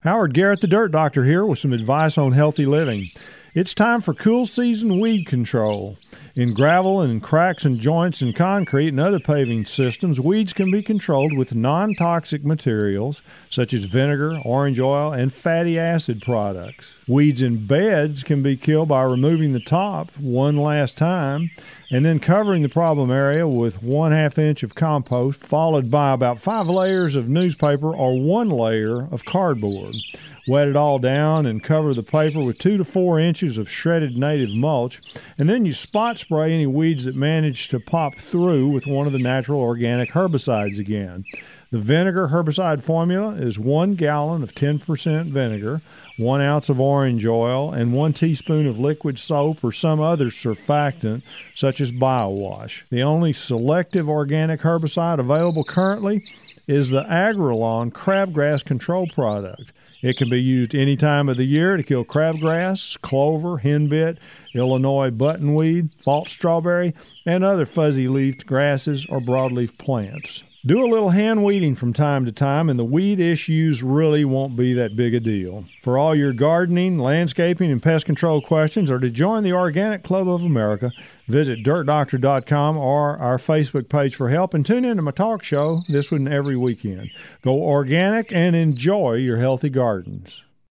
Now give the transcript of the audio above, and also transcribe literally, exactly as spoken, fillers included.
Howard Garrett, the Dirt Doctor, here with some advice on healthy living. It's time for cool season weed control. In gravel and in cracks and joints in concrete and other paving systems, weeds can be controlled with non-toxic materials such as vinegar, orange oil, and fatty acid products. Weeds in beds can be killed by removing the top one last time and then covering the problem area with one half inch of compost, followed by about five layers of newspaper or one layer of cardboard. Wet it all down and cover the paper with two to four inches of shredded native mulch, and then you spot spray any weeds that manage to pop through with one of the natural organic herbicides again. The vinegar herbicide formula is one gallon of ten percent vinegar, one ounce of orange oil, and one teaspoon of liquid soap or some other surfactant, such as BioWash. The only selective organic herbicide available currently is the Agrelon crabgrass control product. It can be used any time of the year to kill crabgrass, clover, henbit, Illinois buttonweed, false strawberry, and other fuzzy-leafed grasses or broadleaf plants. Do a little hand weeding from time to time, and the weed issues really won't be that big a deal. For all your gardening, landscaping, and pest control questions, or to join the Organic Club of America, visit dirt doctor dot com or our Facebook page for help, and tune in to my talk show, this one every weekend. Go organic and enjoy your healthy gardens.